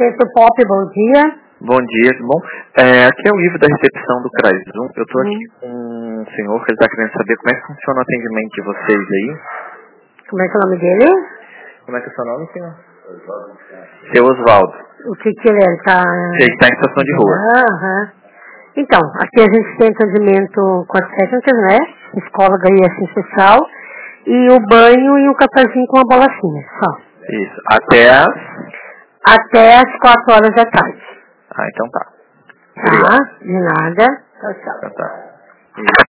Centro Pop, bom dia. Bom dia, tudo bom? Aqui é o Ivo da recepção do CRAS-1. Eu estou aqui com um senhor que ele está querendo saber como é que funciona o atendimento de vocês aí. Como é que é o nome dele? Como é que é o seu nome, senhor? Seu Osvaldo. O que ele é? Ele está em situação de rua. Então, aqui a gente tem atendimento com as técnicas, né? Psicóloga e assistente social. E o banho e o cafezinho com uma bolachinha, só. Isso. Até às 4 horas da tarde. Então tá. Tá? De nada. Tchau, tchau. Tá. Isso.